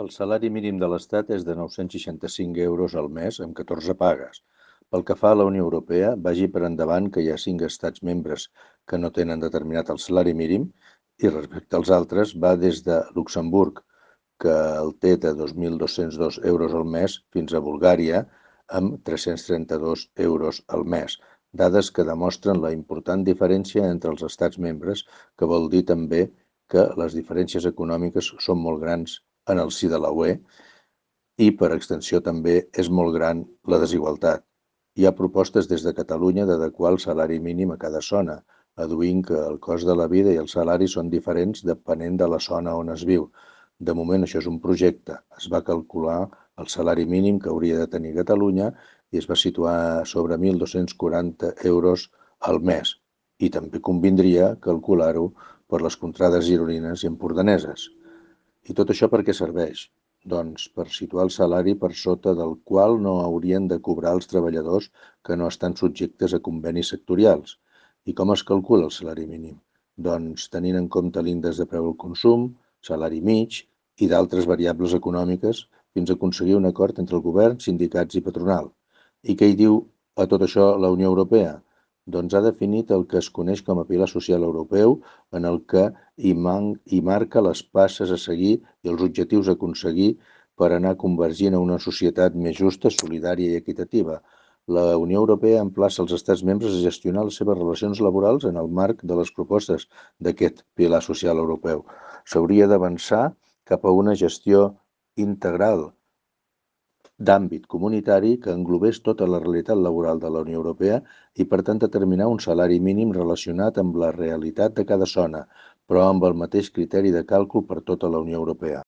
El salari mínim de l'Estat és de 965 euros al mes amb 14 pagues. Pel que fa a la Unió Europea, vagi per endavant que hi ha 5 estats membres que no tenen determinat el salari mínim i respecte als altres va des de Luxemburg, que el té de 2.202 euros al mes, fins a Bulgària amb 332 euros al mes. Dades que demostren la important diferència entre els estats membres, que vol dir també que les diferències econòmiques són molt grans en el si de la UE i, per extensió, també és molt gran la desigualtat. Hi ha propostes des de Catalunya d'adequar el salari mínim a cada zona, adduint que el cost de la vida i el salari són diferents depenent de la zona on es viu. De moment això és un projecte. Es va calcular el salari mínim que hauria de tenir Catalunya i es va situar sobre 1.240 euros al mes. I també convindria calcular-ho per les contrades gironines i empordaneses. I tot això per què serveix? Doncs per situar el salari per sota del qual no haurien de cobrar els treballadors que no estan subjectes a convenis sectorials. I com es calcula el salari mínim? Doncs tenint en compte l'índex de preu al consum, salari mig i d'altres variables econòmiques fins a aconseguir un acord entre el govern, sindicats i patronal. I què hi diu a tot això la Unió Europea? Doncs ha definit el que es coneix com a pilar social europeu, en el que hi marca les passes a seguir i els objectius a aconseguir per anar convergint a una societat més justa, solidària i equitativa. La Unió Europea emplaça els estats membres a gestionar les seves relacions laborals en el marc de les propostes d'aquest pilar social europeu. S'hauria d'avançar cap a una gestió integral d'àmbit comunitari que englobés tota la realitat laboral de la Unió Europea i, per tant, determinar un salari mínim relacionat amb la realitat de cada zona, però amb el mateix criteri de càlcul per tota la Unió Europea.